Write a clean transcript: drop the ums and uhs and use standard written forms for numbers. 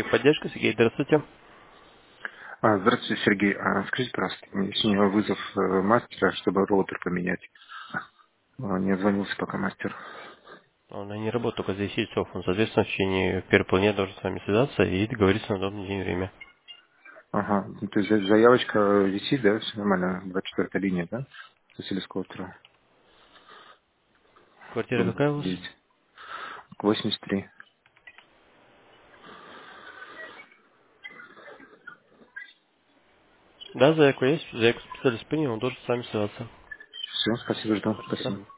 Техподдержка, Сергей, здравствуйте. Здравствуйте, Сергей. Скажите, пожалуйста, у меня сегодня вызов мастера, чтобы роутер поменять. Не звонился пока мастер. Он не работает только за 10 часов. Он, соответственно, в течение первой половины должен с вами связаться и договориться на удобный день и время. Ага, ну, то есть заявочка висит, да, все нормально, 24-я линия, да? Васильевского утра. Квартира какая у вас? Есть. 83. Да, заявка есть. Заявку специалист принял, он должен с вами связаться. Все, спасибо, жду. Хорошо. Спасибо.